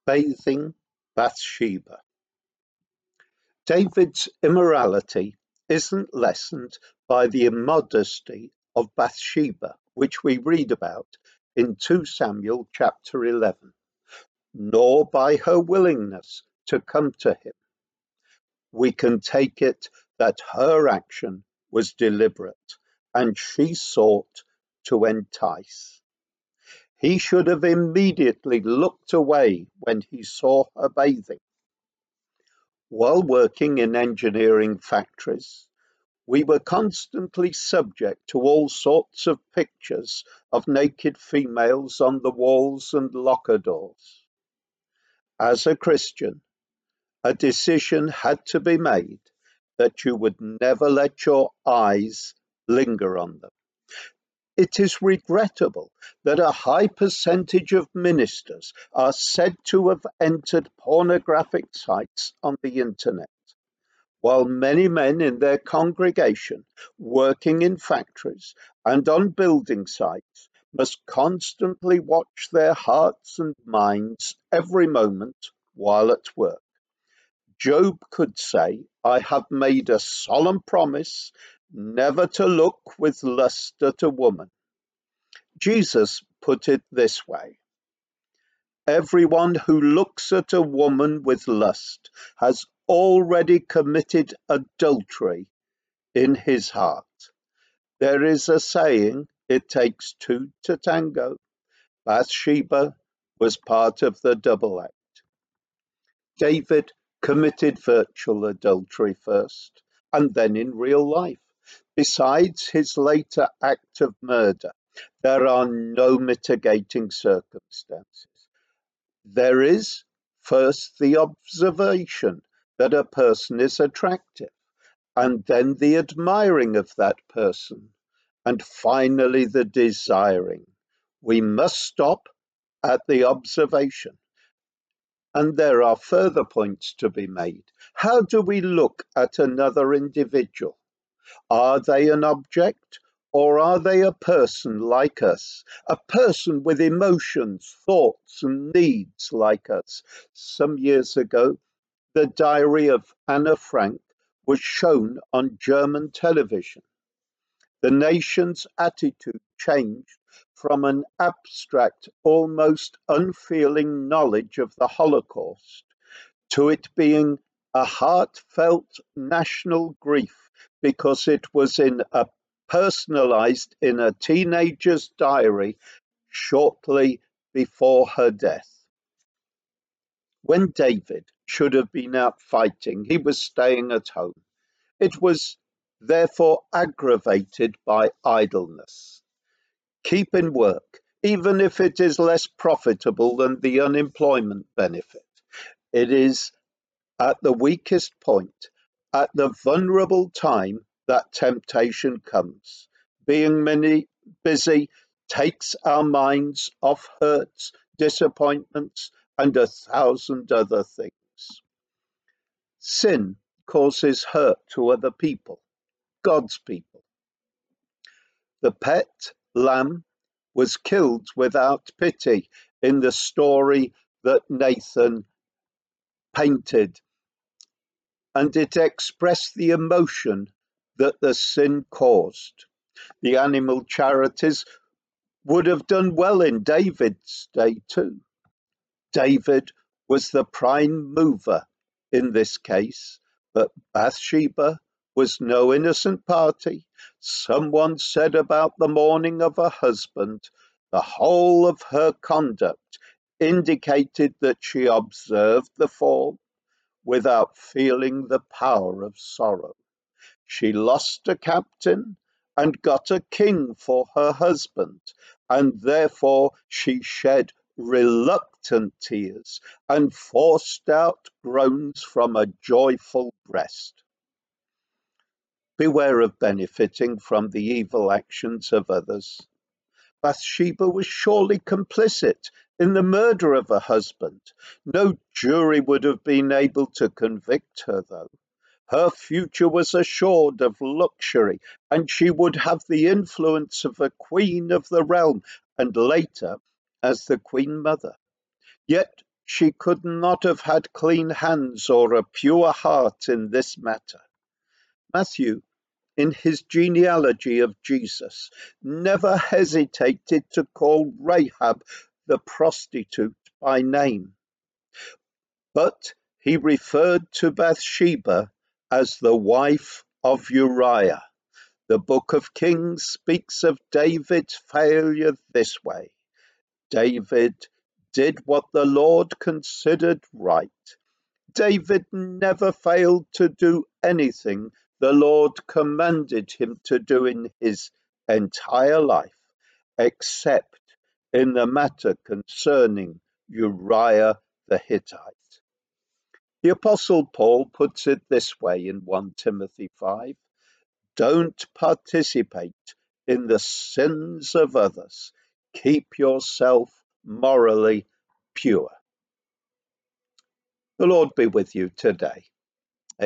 Bathing Bathsheba. David's immorality isn't lessened by the immodesty of Bathsheba, which we read about in 2 Samuel chapter 11, nor by her willingness to come to him. We can take it that her action was deliberate, and she sought to entice. He should have immediately looked away when he saw her bathing. While working in engineering factories, we were constantly subject to all sorts of pictures of naked females on the walls and locker doors. As a Christian, a decision had to be made that you would never let your eyes linger on them. It is regrettable that a high percentage of ministers are said to have entered pornographic sites on the internet, while many men in their congregation, working in factories and on building sites, must constantly watch their hearts and minds every moment while at work. Job could say, "I have made a solemn promise never to look with lust at a woman." Jesus put it this way: "Everyone who looks at a woman with lust has already committed adultery in his heart." There is a saying, it takes two to tango. Bathsheba was part of the double act. David committed virtual adultery first, and then in real life. Besides his later act of murder, there are no mitigating circumstances. There is first the observation that a person is attractive, and then the admiring of that person, and finally the desiring. We must stop at the observation. And there are further points to be made. How do we look at another individual? Are they an object, or are they a person like us? A person with emotions, thoughts, and needs like us? Some years ago, the diary of Anna Frank was shown on German television. The nation's attitude changed from an abstract, almost unfeeling knowledge of the Holocaust to it being a heartfelt national grief because it was personalized in a teenager's diary shortly before her death. When David should have been out fighting, he was staying at home. It was therefore aggravated by idleness. Keep in work, even if it is less profitable than the unemployment benefit. It is at the weakest point, at the vulnerable time, that temptation comes. Being busy takes our minds off hurts, disappointments, and 1,000 other things. Sin causes hurt to other people, God's people. The pet lamb was killed without pity in the story that Nathan painted, and it expressed the emotion that the sin caused. The animal charities would have done well in David's day too. David was the prime mover in this case, but Bathsheba was no innocent party. Someone said about the mourning of her husband, the whole of her conduct indicated that she observed the form without feeling the power of sorrow. She lost a captain and got a king for her husband, and therefore she shed reluctant tears and forced out groans from a joyful breast. Beware of benefiting from the evil actions of others. Bathsheba was surely complicit in the murder of her husband. No jury would have been able to convict her, though. Her future was assured of luxury, and she would have the influence of a queen of the realm, and later as the queen mother. Yet she could not have had clean hands or a pure heart in this matter. Matthew, in his genealogy of Jesus, never hesitated to call Rahab the prostitute by name, but he referred to Bathsheba as the wife of Uriah. The book of Kings speaks of David's failure this way. David did what the Lord considered right. David never failed to do anything the Lord commanded him to do in his entire life, except in the matter concerning Uriah the Hittite. The Apostle Paul puts it this way in 1 Timothy 5, don't participate in the sins of others. Keep yourself morally pure. The Lord be with you today.